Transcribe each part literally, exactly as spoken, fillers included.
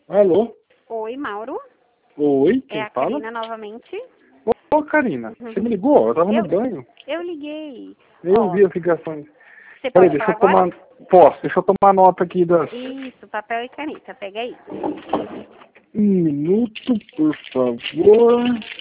Alô? Oi, Mauro. Oi, quem É a fala? Karina novamente. Ô, Karina, você me ligou? Eu tava Eu, no banho. eu liguei. Eu Ó, vi as ligações. você Peraí, pode deixa falar eu agora? tomar... Posso, deixa eu tomar nota aqui das... Isso, papel e caneta. Pega aí. Um minuto, por favor.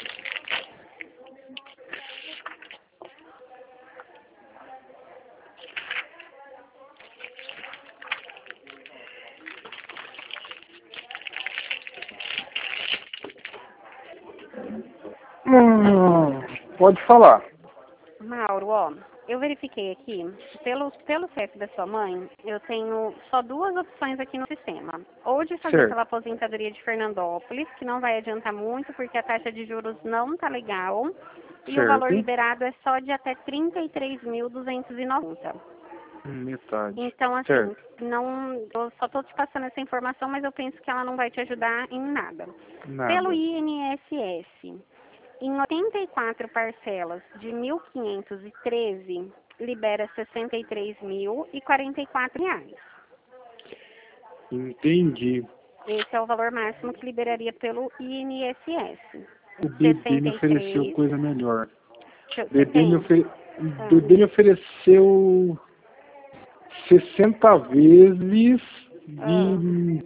Hum, pode falar. Mauro, ó, eu verifiquei aqui, pelo, pelo C P F da sua mãe, eu tenho só duas opções aqui no sistema. Ou de fazer Certo. pela aposentadoria de Fernandópolis, que não vai adiantar muito porque a taxa de juros não tá legal, e o valor Certo. liberado é só de até trinta e três mil duzentos e noventa. Metade. Então, assim, Certo. não, eu só estou te passando essa informação, mas eu penso que ela não vai te ajudar em nada. Pelo Nada. I N S S, em oitenta e quatro parcelas de mil quinhentos e treze, libera sessenta e três mil e quarenta e quatro reais. Entendi. Esse é o valor máximo que liberaria pelo I N S S. O bebê me ofereceu sessenta e três. coisa melhor. Deixa eu- O Você bebê me, tem? ofere... Ah, bebê me ofereceu sessenta vezes ah, de...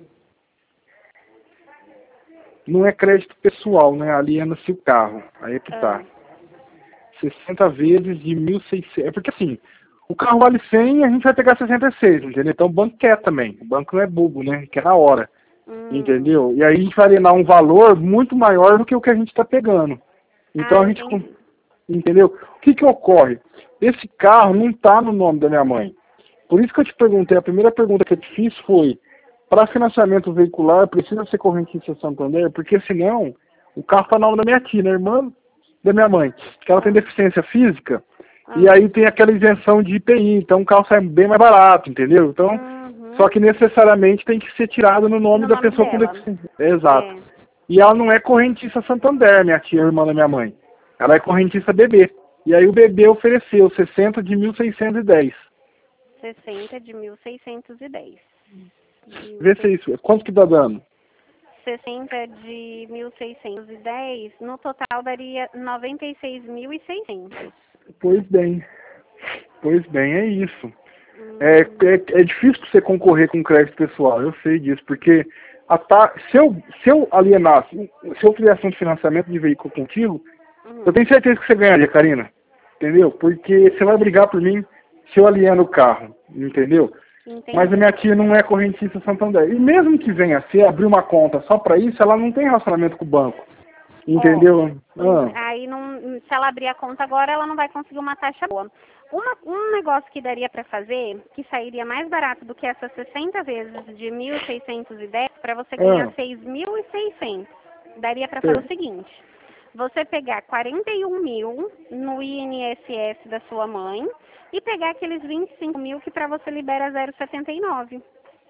Não é crédito pessoal, né? Aliena-se o carro. Aí é que ah. tá. sessenta vezes de mil e seiscentos. É porque assim, o carro vale cem e a gente vai pegar sessenta e seis, entendeu? Então o banco quer também. O banco não é bobo, né? Quer na hora. Hum. Entendeu? E aí a gente vai alienar um valor muito maior do que o que a gente está pegando. Então Ah, a gente... com- entendi. Entendeu? O que que ocorre? Esse carro não está no nome da minha mãe. Por isso que eu te perguntei, a primeira pergunta que eu te fiz foi, para financiamento veicular, precisa ser correntícia Santander? Porque senão, o carro está na nome da minha tia, né, irmã da minha mãe, que ela tem Ah, deficiência física, e ah. aí tem aquela isenção de I P I, então o carro sai bem mais barato, entendeu? Então, só Uhum. que necessariamente tem que ser tirado no nome No da nome pessoa com dela. deficiência. Exato. É. E ela não é correntista Santander, minha tia, irmã da minha mãe. Ela é correntista B B. E aí o B B ofereceu sessenta de mil seiscentos e dez. sessenta de mil seiscentos e dez. Vê se é isso. Quanto que dá dando? sessenta de mil seiscentos e dez, no total daria noventa e seis mil e seiscentos. Pois bem. Pois bem, é isso. É, Hum, é, é difícil você concorrer com crédito pessoal, eu sei disso, porque a ta... se, eu, se eu alienasse, se eu fizesse um financiamento de veículo contigo, eu hum, tenho certeza que você ganharia, Karina. Entendeu? Porque você vai brigar por mim se eu alieno o carro, entendeu? Mas a entendi. minha tia não é correntista Santander. E mesmo que venha a ser, abrir uma conta só para isso, ela não tem relacionamento com o banco. Ó, Entendeu? hum, Ah, aí não, se ela abrir a conta agora, ela não vai conseguir uma taxa boa. Uma, um negócio que daria para fazer, que sairia mais barato do que essas sessenta vezes de mil seiscentos e dez, para você ganhar ah, seis mil e seiscentos, daria para fazer o certo. seguinte: você pegar quarenta e um mil no I N S S da sua mãe e pegar aqueles vinte e cinco mil que para você libera zero vírgula setenta e nove.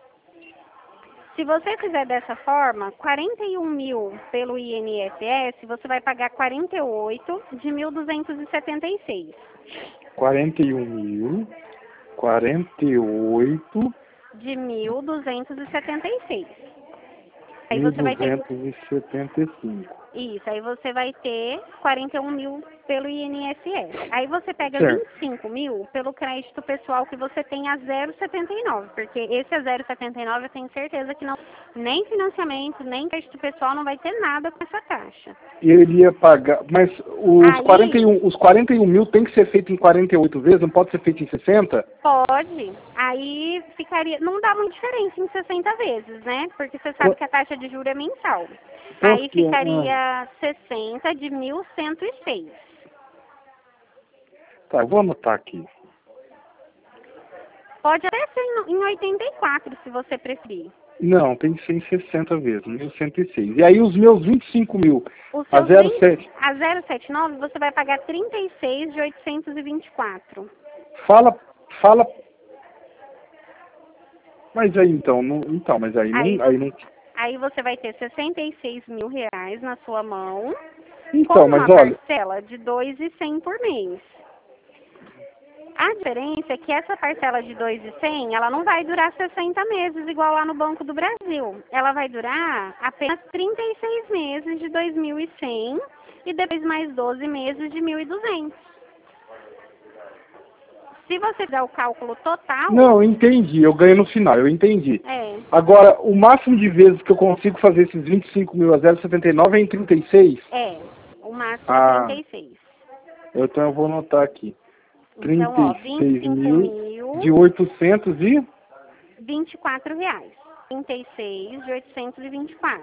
Se você fizer dessa forma, quarenta e um mil pelo I N S S, você vai pagar quarenta e oito de mil duzentos e setenta e seis. quarenta e um mil, quarenta e oito, De mil duzentos e setenta e seis. Aí mil você vai ter duzentos e setenta e cinco. isso, aí você vai ter quarenta e um mil pelo I N S S. Aí você pega vinte Certo. e cinco mil pelo crédito pessoal que você tem a zero vírgula setenta e nove, porque esse a zero vírgula setenta e nove eu tenho certeza que não, nem financiamento, nem crédito pessoal não vai ter nada com essa taxa. E ele ia pagar, mas os quarenta e Aí, um, os quarenta e um mil tem que ser feito em quarenta e oito vezes, não pode ser feito em sessenta? pode, aí ficaria, não dá muita diferença em sessenta vezes, né? Porque você sabe Qu- que a taxa de juros é mensal. Quanto Aí que é? Ah, ficaria sessenta de mil cento e seis. tá, eu vou anotar aqui. Pode até ser em em oitenta e quatro, se você preferir. Não, tem que ser em sessenta vezes, mil cento e seis. E aí os meus vinte e cinco mil, Os a seus zero vírgula vinte, sete. a zero vírgula setenta e nove você vai pagar trinta e seis de oitocentos e vinte e quatro. Fala, fala. Mas aí então, não, então, mas aí Aí não, aí você, não. aí você vai ter sessenta e seis mil reais na sua mão, com Então, mas uma olha, parcela de dois mil e cem por mês. A diferença é que essa parcela de dois mil e cem, ela não vai durar sessenta meses, igual lá no Banco do Brasil. Ela vai durar apenas trinta e seis meses de dois mil e cem e depois mais doze meses de mil e duzentos. Se você fizer o cálculo total... Não, eu entendi. Eu ganho no final, eu entendi. É. Agora, o máximo de vezes que eu consigo fazer esses vinte e cinco mil a zero vírgula setenta e nove é em trinta e seis? É. O máximo Ah, é trinta e seis. Então eu vou anotar aqui. Então, ó, trinta e seis vinte e cinco mil de oitocentos e... vinte e quatro reais. trinta e seis de oitocentos e vinte e quatro.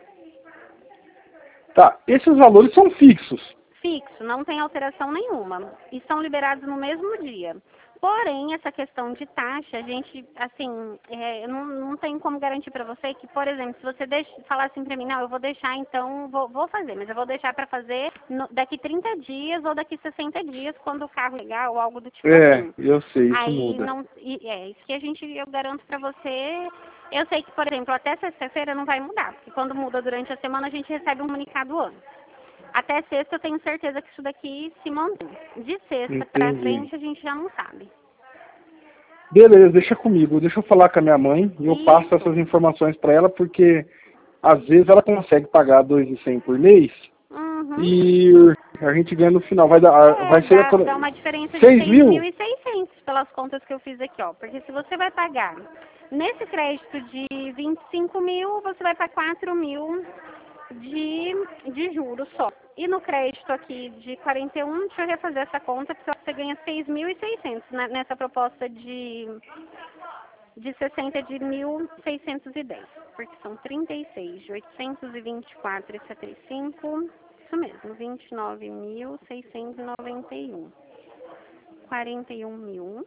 Tá, esses valores são fixos. Fixo, não tem alteração nenhuma. E são liberados no mesmo dia. Porém, essa questão de taxa, a gente, assim, é, não, não tem como garantir para você que, por exemplo, se você deixa, falar assim para mim, não, eu vou deixar, então, vou, vou fazer, mas eu vou deixar para fazer no, daqui trinta dias ou daqui sessenta dias, quando o carro ligar ou algo do tipo É, assim. eu sei, isso Aí, muda. não, e, é, isso que a gente, eu garanto para você. Eu sei que, por exemplo, até sexta-feira não vai mudar, porque quando muda durante a semana, a gente recebe um comunicado antes. Até sexta eu tenho certeza que isso daqui se mantém. De sexta para frente a gente já não sabe. Beleza, deixa comigo. Deixa eu falar com a minha mãe e eu Isso. passo essas informações para ela, porque às vezes ela consegue pagar dois mil e cem por mês Uhum. e a gente ganha no final. Vai, dar, É, vai ser... dá, dá uma diferença de seis seis mil? mil e seiscentos pelas contas que eu fiz aqui, ó. Porque se você vai pagar nesse crédito de vinte e cinco mil, você vai pagar quatro mil de, de juros só. E no crédito aqui de quarenta e um, deixa eu refazer essa conta, porque você ganha seis mil e seiscentos né, nessa proposta de, de sessenta de mil seiscentos e dez. Porque são trinta e seis de oitocentos e vinte e quatro e setenta e cinco, isso mesmo, vinte e nove mil seiscentos e noventa e um. quarenta e um mil.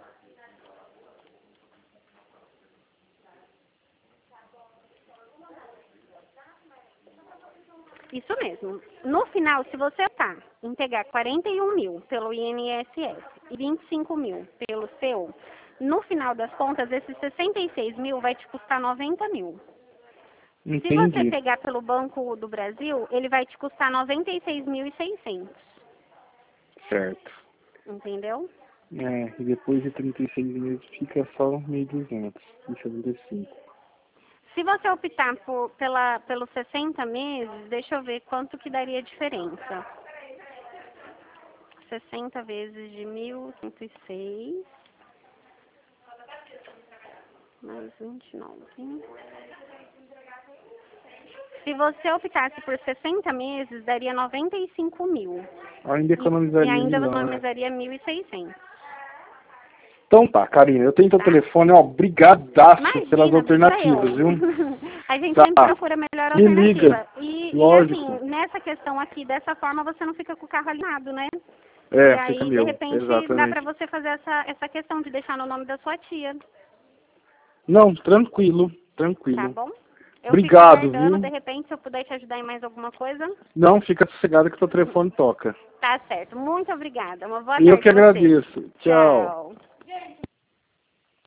Isso mesmo. No final, se você optar em pegar quarenta e um mil pelo I N S S e vinte e cinco mil pelo seu, no final das contas, esses sessenta e seis mil vai te custar noventa mil. Entendi. Se você pegar pelo Banco do Brasil, ele vai te custar noventa e seis mil e seiscentos. Certo. Entendeu? É, e depois de trinta e seis meses fica só mil e duzentos e setenta e cinco. Se você optar por, pela, pelos sessenta meses, deixa eu ver quanto que daria a diferença. sessenta vezes de mil cento e seis, mais vinte e nove. Se você optasse por sessenta meses, daria noventa e cinco mil. Ainda E, economizaria. e ainda milhão, né? economizaria mil e seiscentos. Então tá, Karina, eu tenho teu Tá. telefone, ó, brigadaço Imagina, pelas alternativas, eu. viu? A gente Tá. sempre procura a melhor Me alternativa. liga. E, e Lógico. assim, nessa questão aqui, dessa forma, você não fica com o carro alinhado, né? É, e aí, fica de meu, repente, dá exatamente. pra você fazer essa, essa questão de deixar no nome da sua tia. Não, tranquilo, Tá tranquilo. bom? Eu Obrigado, fico aguardando, viu? de repente, se eu puder te ajudar em mais alguma coisa. Não, fica sossegado que teu telefone toca. Tá certo. Muito obrigada. Uma boa E eu tarde que pra você. agradeço. Tchau. Tchau.